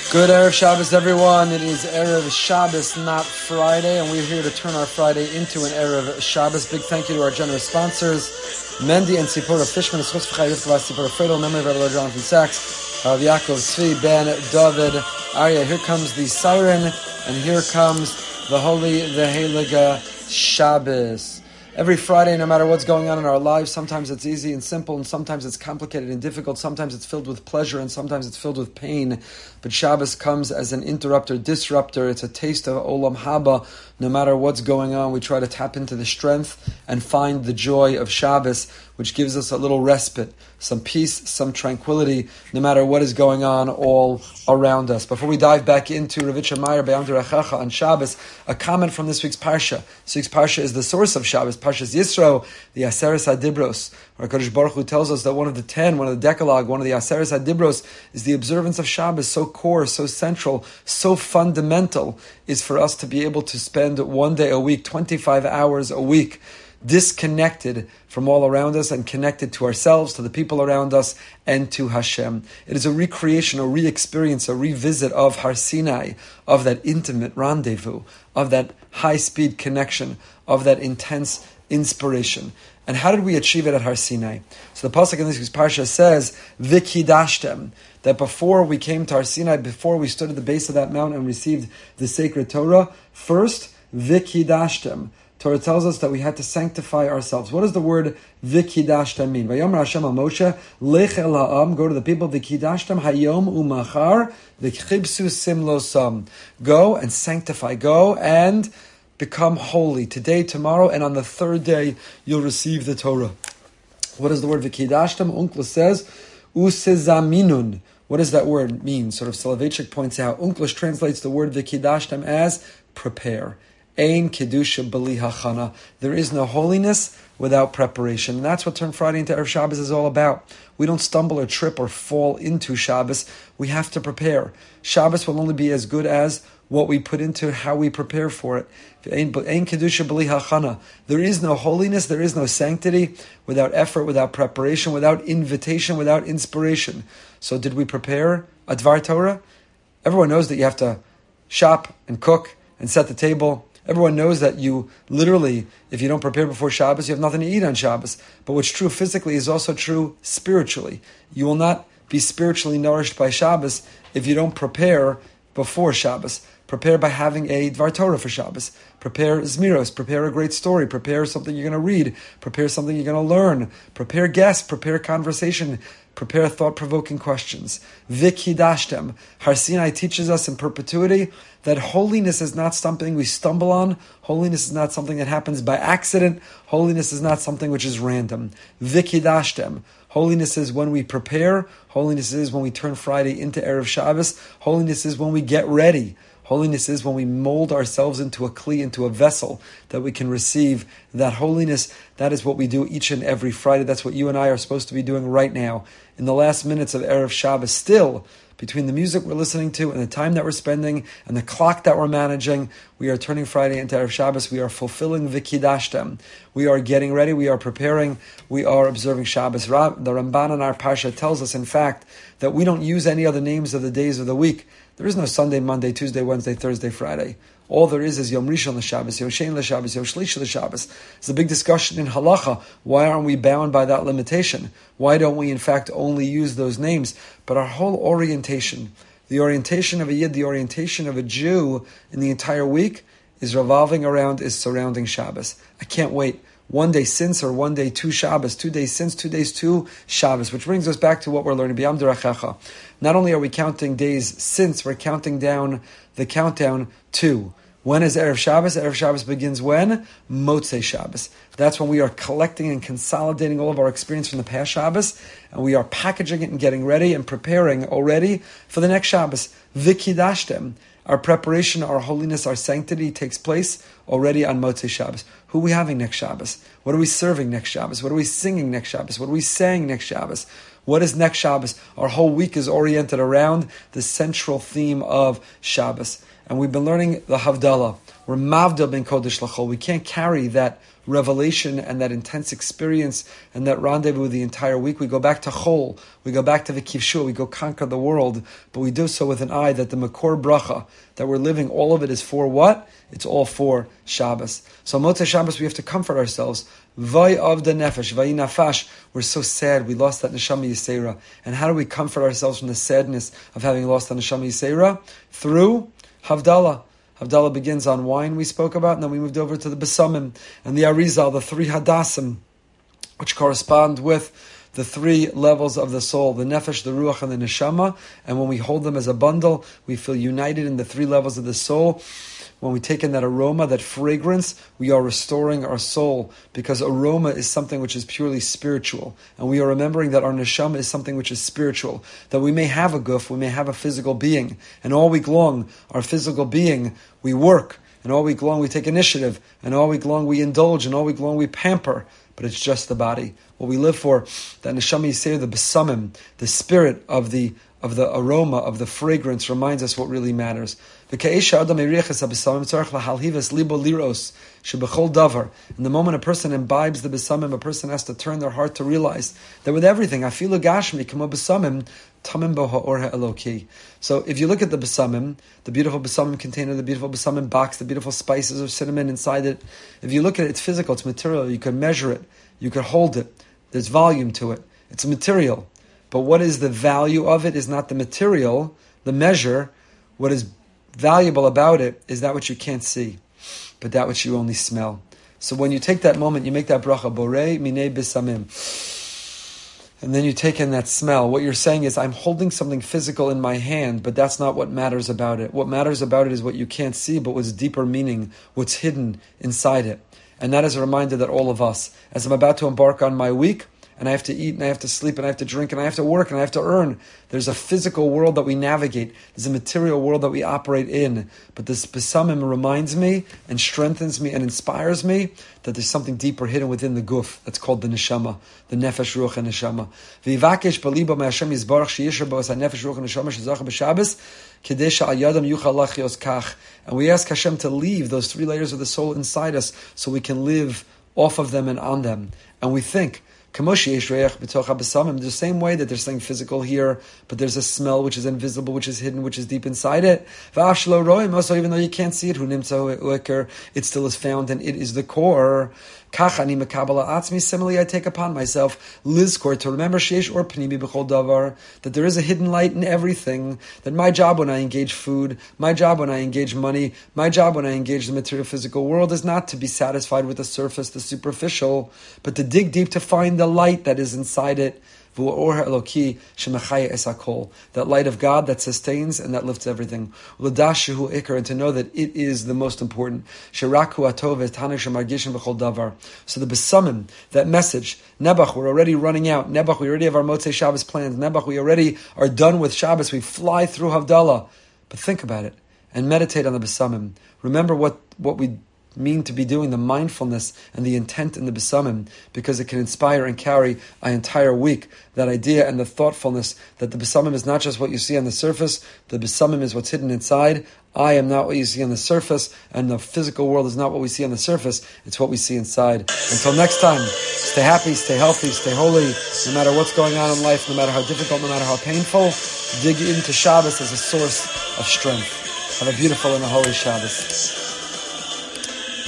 Good Erev Shabbos, everyone. It is Erev Shabbos, not Friday, and we're here to turn our Friday into an Erev Shabbos. Big thank you to our generous sponsors, Mendy and Sipora Fishman, Sipora Fredo, memory of Rabbi Jonathan Sachs, Rav Yaakov Tzvi, Ben David, Arya. Here comes the siren, and here comes the Holy, the Heilige Shabbos. Every Friday, no matter what's going on in our lives, sometimes it's easy and simple, and sometimes it's complicated and difficult, sometimes it's filled with pleasure, and sometimes it's filled with pain. But Shabbos comes as an interrupter, disruptor. It's a taste of Olam Haba. No matter what's going on, we try to tap into the strength and find the joy of Shabbos, which gives us a little respite, some peace, some tranquility, no matter what is going on all around us. Before we dive back into Ravitcha Meyer B'Yam Derechecha on Shabbos, a comment from this week's Parsha. This week's Parsha is the source of Shabbos, Parshas Yisro, the Aseres HaDibros, where HaKadosh Baruch Hu tells us that one of the Decalogue, one of the Aseres HaDibros, is the observance of Shabbos, so core, so central, so fundamental, is for us to be able to spend one day a week, 25 hours a week, disconnected from all around us and connected to ourselves, to the people around us, and to Hashem. It is a recreation, a re-experience, a revisit of Har Sinai, of that intimate rendezvous, of that high-speed connection, of that intense inspiration. And how did we achieve it at Har Sinai? So the pasuk in this week's parsha says, "V'kidashtem," that before we came to Har Sinai, before we stood at the base of that mountain and received the sacred Torah, first, "V'kidashtem." Torah tells us that we had to sanctify ourselves. What does the word "v'kidashtem" mean? Vayomer Hashem al Moshe, Lech el ha'am, go to the people, "V'kidashtem hayom u'machar, v'chibsu simlosam." Go and sanctify, go and become holy. Today, tomorrow, and on the third day, you'll receive the Torah. What does the word "v'kidashtem"? Unkla says, "usezaminun." What does that word mean? Sort of Soloveitchik points out, Unklish translates the word "v'kidashtem" as prepare. Ein kedusha b'li hachana. There is no holiness without preparation. And that's what Turn Friday into Erev Shabbos is all about. We don't stumble or trip or fall into Shabbos. We have to prepare. Shabbos will only be as good as what we put into how we prepare for it. Ein kedusha b'li hachana. There is no holiness, there is no sanctity without effort, without preparation, without invitation, without inspiration. So did we prepare a Dvar Torah? Everyone knows that you have to shop and cook and set the table. Everyone knows that you literally, if you don't prepare before Shabbos, you have nothing to eat on Shabbos. But what's true physically is also true spiritually. You will not be spiritually nourished by Shabbos if you don't prepare before Shabbos. Prepare by having a Dvar Torah for Shabbos. Prepare Zmiros. Prepare a great story. Prepare something you're going to read. Prepare something you're going to learn. Prepare guests. Prepare conversation. Prepare thought-provoking questions. V'kidashtem. Har Sinai teaches us in perpetuity that holiness is not something we stumble on. Holiness is not something that happens by accident. Holiness is not something which is random. V'kidashtem. Holiness is when we prepare. Holiness is when we turn Friday into Erev Shabbos. Holiness is when we get ready. Holiness is when we mold ourselves into a kli, into a vessel that we can receive that holiness. That is what we do each and every Friday. That's what you and I are supposed to be doing right now. In the last minutes of Erev Shabbos, still, between the music we're listening to and the time that we're spending and the clock that we're managing, we are turning Friday into Erev Shabbos. We are fulfilling V'kidashtem. We are getting ready. We are preparing. We are observing Shabbos. The Ramban in our Parsha tells us, in fact, that we don't use any other names of the days of the week. There is no Sunday, Monday, Tuesday, Wednesday, Thursday, Friday. All there is Yom Rishon l'Shabbos, Yom Shein l'Shabbos, Yom Shlishi l'Shabbos. It's a big discussion in Halacha. Why aren't we bound by that limitation? Why don't we, in fact, only use those names? But our whole orientation, the orientation of a Yid, the orientation of a Jew in the entire week is surrounding Shabbos. I can't wait. One day since or one day to Shabbos, 2 days since, 2 days to Shabbos, which brings us back to what we're learning. B'Yam Derechecha. Not only are we counting days since, we're counting down the countdown to. When is Erev Shabbos? Erev Shabbos begins when? Motzei Shabbos. That's when we are collecting and consolidating all of our experience from the past Shabbos, and we are packaging it and getting ready and preparing already for the next Shabbos. V'kidashtem. Our preparation, our holiness, our sanctity takes place already on Motzei Shabbos. Who are we having next Shabbos? What are we serving next Shabbos? What are we singing next Shabbos? What are we saying next Shabbos? What is next Shabbos? Our whole week is oriented around the central theme of Shabbos. And we've been learning the Havdalah. We're Mavdal ben Kodesh L'chol. We can't carry that revelation and that intense experience and that rendezvous the entire week. We go back to Chol, we go back to the Kivshua, we go conquer the world, but we do so with an eye that the Makor Bracha, that we're living, all of it is for what? It's all for Shabbos. So Motzei Shabbos, we have to comfort ourselves. Vay of the nefesh, vay nafash. We're so sad we lost that neshama yisera. And how do we comfort ourselves from the sadness of having lost that neshama yisera? Through Havdalah. Havdalah begins on wine we spoke about, and then we moved over to the Besamim and the Arizal, the three Hadassim, which correspond with the three levels of the soul, the nefesh, the ruach, and the neshama. And when we hold them as a bundle, we feel united in the three levels of the soul. When we take in that aroma, that fragrance, we are restoring our soul, because aroma is something which is purely spiritual. And we are remembering that our neshama is something which is spiritual. That we may have a guf, we may have a physical being, and all week long, our physical being, we work, and all week long we take initiative, and all week long we indulge, and all week long we pamper, but it's just the body. What we live for, that neshama yisera, the besamim, the spirit of the aroma, of the fragrance, reminds us what really matters. In the moment a person imbibes the besamim, a person has to turn their heart to realize that with everything, afilu gashmi kamo besamim tamim bo ha'or ha'eloki. So if you look at the besamim, the beautiful besamim container, the beautiful besamim box, the beautiful spices of cinnamon inside it, if you look at it, it's physical, it's material, you can measure it, you can hold it, there's volume to it, it's material. But what is the value of it is not the material, the measure. What is valuable about it is that which you can't see, but that which you only smell. So when you take that moment, you make that bracha, borei minei bisamim, and then you take in that smell. What you're saying is, I'm holding something physical in my hand, but that's not what matters about it. What matters about it is what you can't see, but what's deeper meaning, what's hidden inside it. And that is a reminder that all of us, as I'm about to embark on my week, and I have to eat, and I have to sleep, and I have to drink, and I have to work, and I have to earn. There's a physical world that we navigate. There's a material world that we operate in. But this besamim reminds me, and strengthens me, and inspires me that there's something deeper hidden within the guf that's called the neshama, the nefesh, ruach, and neshama. V'yivakesh b'libo me'Hashem yizbarach she'yisher bo es ha-nefesh, ruach, and neshama she'zach b'Shabbos kedei she'al yadam yuchal lachios kach. And we ask Hashem to leave those three layers of the soul inside us so we can live off of them and on them. And we think, the same way that there's something physical here, but there's a smell which is invisible, which is hidden, which is deep inside it. Also, even though you can't see it, it still is found, and it is the core. Similarly, I take upon myself lizkor, to remember sheish or pnimi b'chol davar, that there is a hidden light in everything. That my job when I engage food, my job when I engage money, my job when I engage the material physical world is not to be satisfied with the surface, the superficial, but to dig deep to find the light that is inside it. That light of God that sustains and that lifts everything. And to know that it is the most important. So the besamim, that message, Nebuch, we're already running out. Nebuch, we already have our Motzei Shabbos plans. Nebuch, we already are done with Shabbos. We fly through Havdalah. But think about it and meditate on the besamim. Remember what we mean to be doing, the mindfulness and the intent in the besamim, because it can inspire and carry an entire week. That idea and the thoughtfulness that the besamim is not just what you see on the surface, the besamim is what's hidden inside. I am not what you see on the surface, and the physical world is not what we see on the surface, it's what we see inside. Until next time, stay happy, stay healthy, stay holy, no matter what's going on in life, no matter how difficult, no matter how painful, dig into Shabbos as a source of strength. Have a beautiful and a holy Shabbos.